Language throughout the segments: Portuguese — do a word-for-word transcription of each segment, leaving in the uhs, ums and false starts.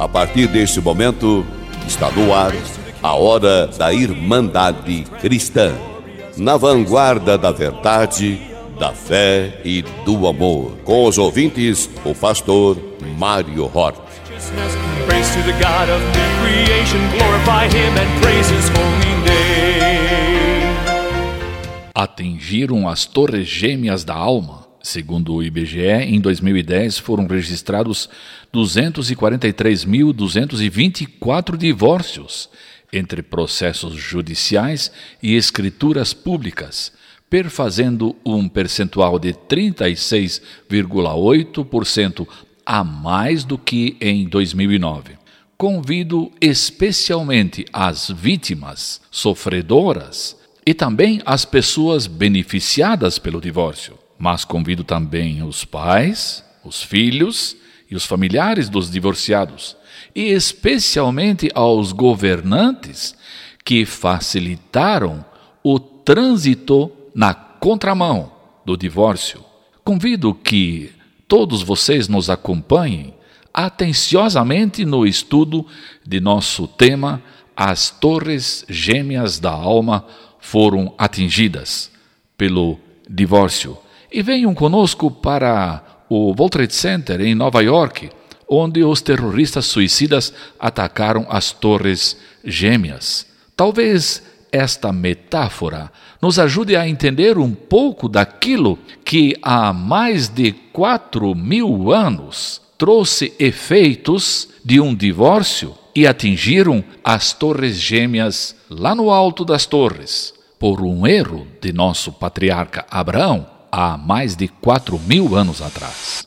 A partir deste momento, está no ar a Hora da Irmandade Cristã, na vanguarda da verdade, da fé e do amor. Com os ouvintes, o pastor Mário Hort. Praise to the God of new creation, glorify Him and praise His holy name. Atingiram as torres gêmeas da alma. Segundo o I B G E, em dois mil e dez foram registrados duzentos e quarenta e três mil duzentos e vinte e quatro divórcios, entre processos judiciais e escrituras públicas, perfazendo um percentual de trinta e seis vírgula oito por cento a mais do que em dois mil e nove. Convido especialmente as vítimas sofredoras e também as pessoas beneficiadas pelo divórcio, mas convido também os pais, os filhos e os familiares dos divorciados, e especialmente aos governantes que facilitaram o trânsito na contramão do divórcio. Convido que todos vocês nos acompanhem atenciosamente no estudo de nosso tema As Torres Gêmeas da Alma foram atingidas pelo divórcio. E venham conosco para o World Trade Center em Nova York, onde os terroristas suicidas atacaram as Torres Gêmeas. Talvez esta metáfora nos ajude a entender um pouco daquilo que há mais de quatro mil anos trouxe efeitos de um divórcio e atingiram as Torres Gêmeas lá no alto das torres, por um erro de nosso patriarca Abraão, há mais de quatro mil anos atrás.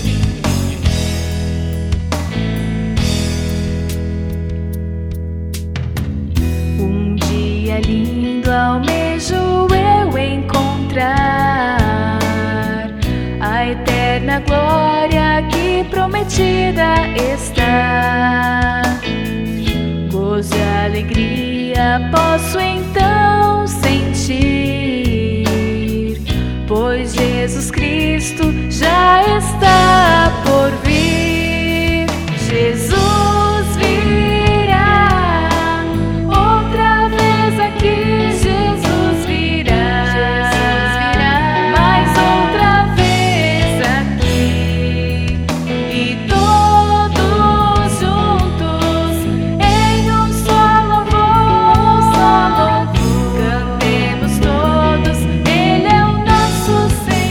Um dia lindo almejo eu encontrar a eterna glória que prometida está. Gozo e alegria posso então sentir, pois Jesus Cristo já está por vir. Jesus virá outra vez aqui. Jesus virá, Jesus virá mais outra vez aqui. E todos juntos em um só louvor, um só louvor, cantemos todos, Ele é o nosso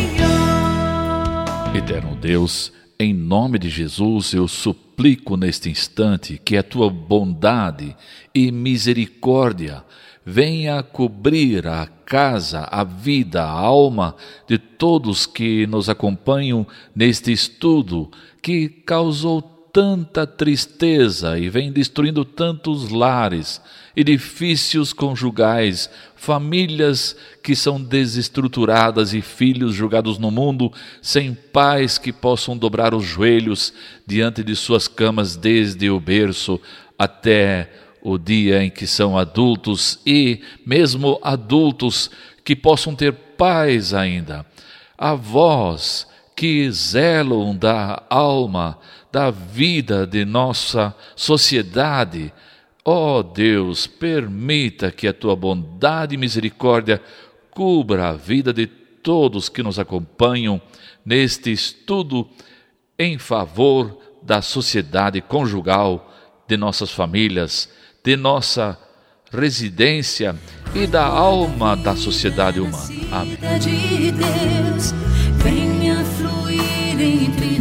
Senhor. Eterno Deus, em nome de Jesus, eu suplico neste instante que a Tua bondade e misericórdia venha cobrir a casa, a vida, a alma de todos que nos acompanham neste estudo que causou tanta tristeza e vem destruindo tantos lares, edifícios conjugais, famílias que são desestruturadas e filhos jogados no mundo sem pais que possam dobrar os joelhos diante de suas camas desde o berço até o dia em que são adultos, e mesmo adultos que possam ter pais ainda, avós que zelam da alma, da vida de nossa sociedade. Ó oh Deus, permita que a Tua bondade e misericórdia cubra a vida de todos que nos acompanham neste estudo em favor da sociedade conjugal, de nossas famílias, de nossa residência e da alma da sociedade humana. Amém. De Deus, venha fluir entre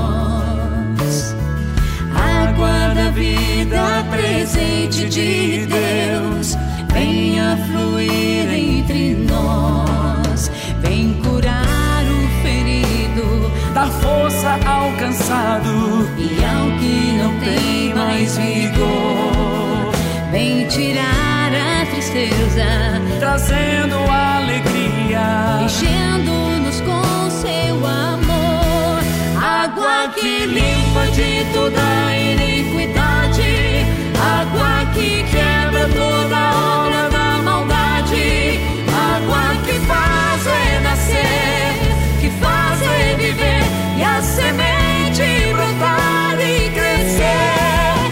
nós, água da vida presente de Deus, venha fluir entre nós, vem curar o ferido, Dar força ao cansado e ao que não tem mais vigor, vem tirar a tristeza, trazendo alegria, enchendo-nos com seu amor, água que limpa de toda iniquidade, água que quebra toda obra da maldade, água que faz renascer, que faz reviver e a semente brotar e crescer.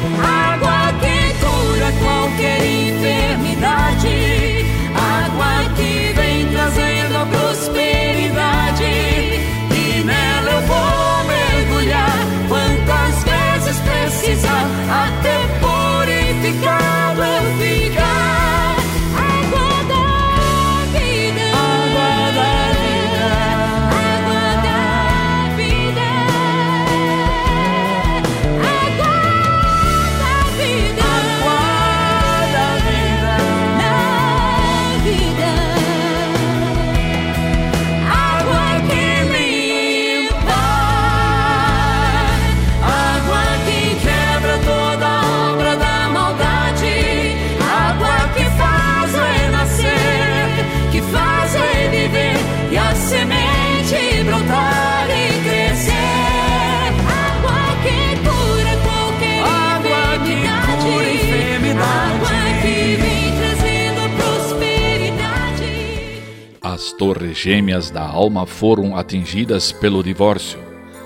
As torres gêmeas da alma foram atingidas pelo divórcio.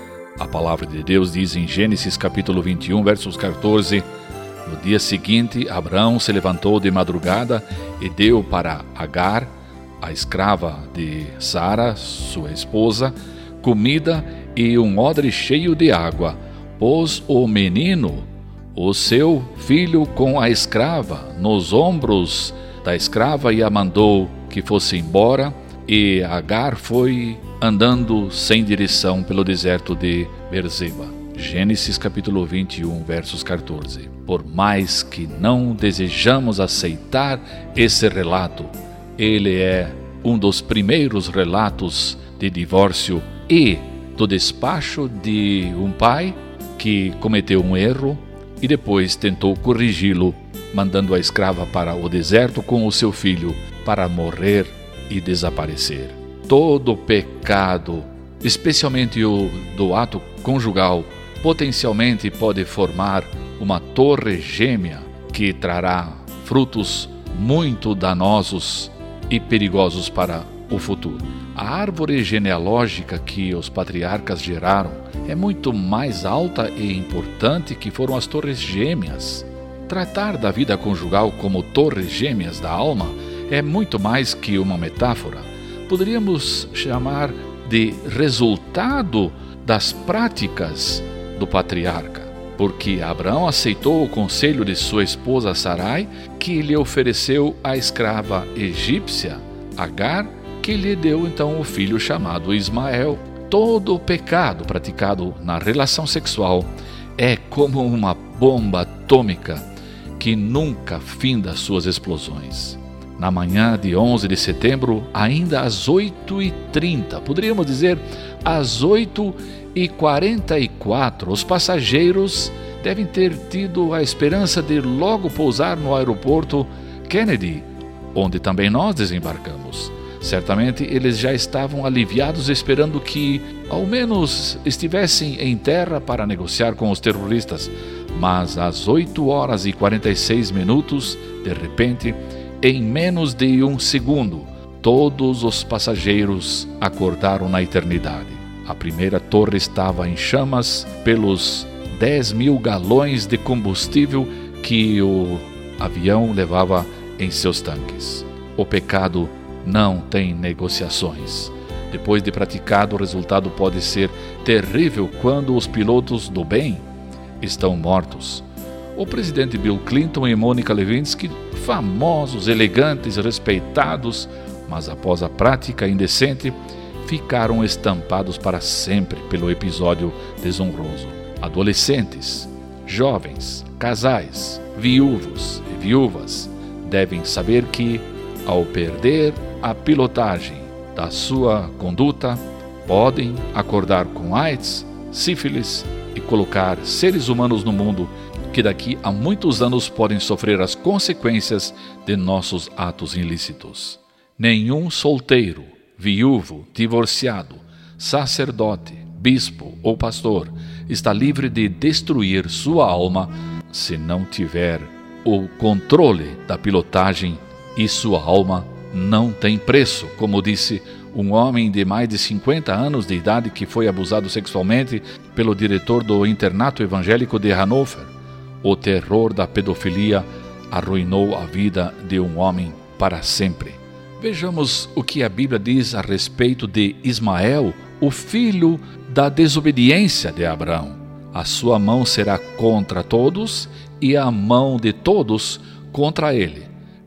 A palavra de Deus diz em Gênesis capítulo vinte e um, versos quatorze: no dia seguinte, Abraão se levantou de madrugada e deu para Agar, a escrava de Sara, sua esposa, comida e um odre cheio de água. Pôs o menino, o seu filho, com a escrava nos ombros da escrava e a mandou que fosse embora, e Agar foi andando sem direção pelo deserto de Berseba. Gênesis capítulo vinte e um, versos quatorze. Por mais que não desejamos aceitar esse relato, ele é um dos primeiros relatos de divórcio e do despacho de um pai que cometeu um erro e depois tentou corrigi-lo, mandando a escrava para o deserto com o seu filho para morrer e desaparecer. Todo pecado, especialmente o do ato conjugal, potencialmente pode formar uma torre gêmea que trará frutos muito danosos e perigosos para o futuro. A árvore genealógica que os patriarcas geraram é muito mais alta e importante que foram as torres gêmeas. Tratar da vida conjugal como torres gêmeas da alma é muito mais que uma metáfora. Poderíamos chamar de resultado das práticas do patriarca, porque Abraão aceitou o conselho de sua esposa Sarai, que lhe ofereceu a escrava egípcia Agar, que lhe deu então o filho chamado Ismael. Todo o pecado praticado na relação sexual é como uma bomba atômica que nunca finda suas explosões. Na manhã de onze de setembro, ainda às oito e trinta, poderíamos dizer às oito e quarenta e quatro, os passageiros devem ter tido a esperança de logo pousar no aeroporto Kennedy, onde também nós desembarcamos. Certamente eles já estavam aliviados, esperando que ao menos estivessem em terra para negociar com os terroristas. Mas às oito horas e quarenta e seis minutos, de repente, em menos de um segundo, todos os passageiros acordaram na eternidade. A primeira torre estava em chamas pelos dez mil galões de combustível que o avião levava em seus tanques. O pecado não tem negociações. Depois de praticado, o resultado pode ser terrível quando os pilotos do bem estão mortos. O presidente Bill Clinton e Monica Lewinsky, famosos, elegantes, respeitados, mas após a prática indecente, ficaram estampados para sempre pelo episódio desonroso. Adolescentes, jovens, casais, viúvos e viúvas devem saber que, ao perder a pilotagem da sua conduta, podem acordar com AIDS, sífilis e colocar seres humanos no mundo que daqui a muitos anos podem sofrer as consequências de nossos atos ilícitos. Nenhum solteiro, viúvo, divorciado, sacerdote, bispo ou pastor está livre de destruir sua alma se não tiver o controle da pilotagem, e sua alma não tem preço, como disse um homem de mais de cinquenta anos de idade que foi abusado sexualmente pelo diretor do internato evangélico de Hannover. O terror da pedofilia arruinou a vida de um homem para sempre. Vejamos o que a Bíblia diz a respeito de Ismael, o filho da desobediência de Abraão. A sua mão será contra todos e a mão de todos contra ele.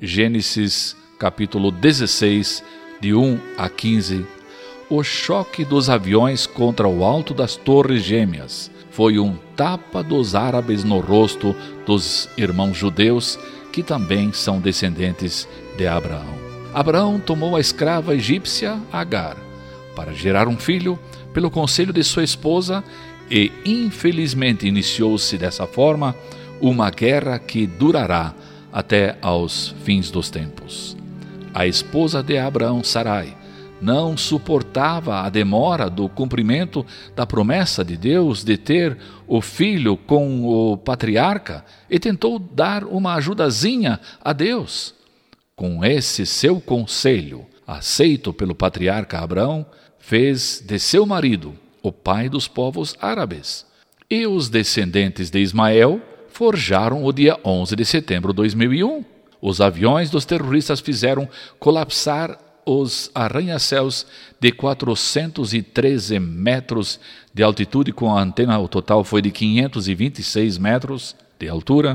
Gênesis capítulo dezesseis, de um a quinze. O choque dos aviões contra o alto das torres gêmeas foi um tapa dos árabes no rosto dos irmãos judeus, que também são descendentes de Abraão. Abraão tomou a escrava egípcia Agar para gerar um filho pelo conselho de sua esposa e, infelizmente, iniciou-se dessa forma uma guerra que durará até aos fins dos tempos. A esposa de Abraão, Sarai, não suportava a demora do cumprimento da promessa de Deus de ter o filho com o patriarca e tentou dar uma ajudazinha a Deus. Com esse seu conselho, aceito pelo patriarca Abraão, fez de seu marido o pai dos povos árabes. E os descendentes de Ismael forjaram o dia onze de setembro de dois mil e um. Os aviões dos terroristas fizeram colapsar os arranha-céus de quatrocentos e treze metros de altitude, com a antena, o total foi de quinhentos e vinte e seis metros de altura,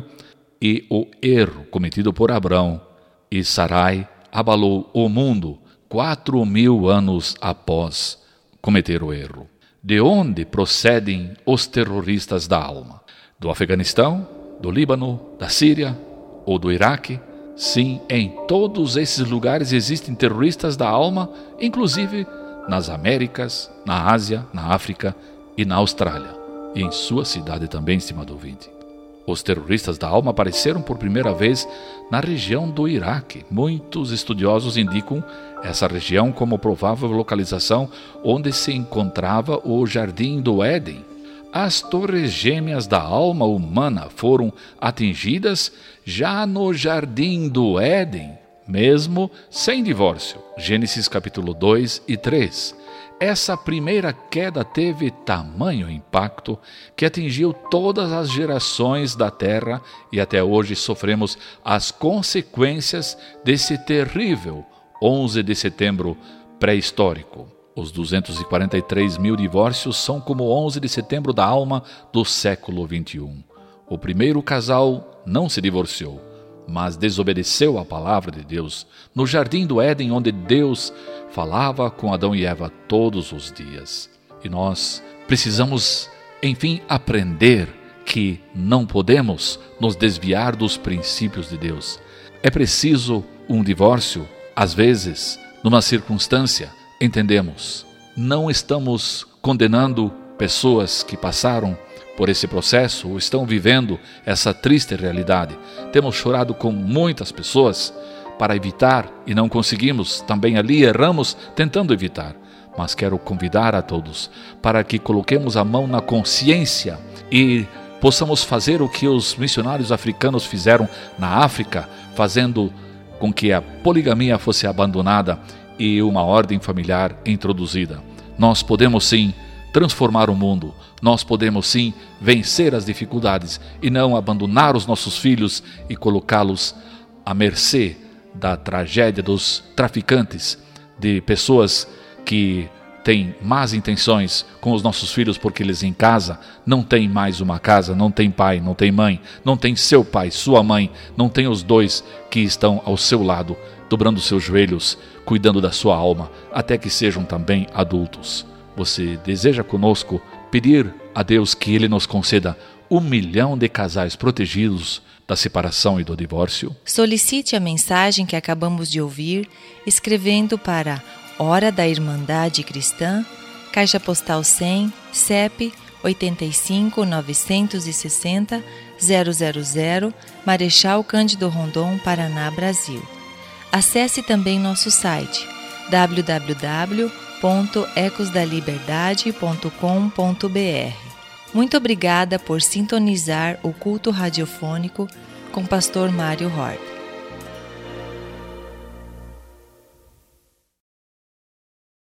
e o erro cometido por Abrão e Sarai abalou o mundo quatro mil anos após cometer o erro. De onde procedem os terroristas da alma? Do Afeganistão, do Líbano, da Síria ou do Iraque? Sim, em todos esses lugares existem terroristas da alma, inclusive nas Américas, na Ásia, na África e na Austrália. E em sua cidade também, estimado ouvinte. Os terroristas da alma apareceram por primeira vez na região do Iraque. Muitos estudiosos indicam essa região como provável localização onde se encontrava o Jardim do Éden. As torres gêmeas da alma humana foram atingidas já no Jardim do Éden, mesmo sem divórcio. Gênesis capítulo dois e três. Essa primeira queda teve tamanho impacto que atingiu todas as gerações da Terra e até hoje sofremos as consequências desse terrível onze de setembro pré-histórico. Os duzentos e quarenta e três mil divórcios são como o onze de setembro da alma do século vinte e um. O primeiro casal não se divorciou, mas desobedeceu à palavra de Deus no Jardim do Éden, onde Deus falava com Adão e Eva todos os dias. E nós precisamos, enfim, aprender que não podemos nos desviar dos princípios de Deus. É preciso um divórcio, às vezes, numa circunstância. Entendemos, não estamos condenando pessoas que passaram por esse processo ou estão vivendo essa triste realidade. Temos chorado com muitas pessoas para evitar e não conseguimos, também ali erramos tentando evitar. Mas quero convidar a todos para que coloquemos a mão na consciência e possamos fazer o que os missionários africanos fizeram na África, fazendo com que a poligamia fosse abandonada e uma ordem familiar introduzida. Nós podemos sim transformar o mundo, nós podemos sim vencer as dificuldades e não abandonar os nossos filhos e colocá-los à mercê da tragédia dos traficantes, de pessoas que têm más intenções com os nossos filhos porque eles em casa não têm mais uma casa, não tem pai, não tem mãe, não tem seu pai, sua mãe, não tem os dois que estão ao seu lado, dobrando seus joelhos, cuidando da sua alma, até que sejam também adultos. Você deseja conosco pedir a Deus que Ele nos conceda um milhão de casais protegidos da separação e do divórcio? Solicite a mensagem que acabamos de ouvir, escrevendo para Hora da Irmandade Cristã, Caixa Postal cem, C E P oitenta e cinco, novecentos e sessenta, zero zero zero, Marechal Cândido Rondon, Paraná, Brasil. Acesse também nosso site w w w ponto ecos da liberdade ponto com ponto b r. Muito obrigada por sintonizar o culto radiofônico com Pastor Mário Hort.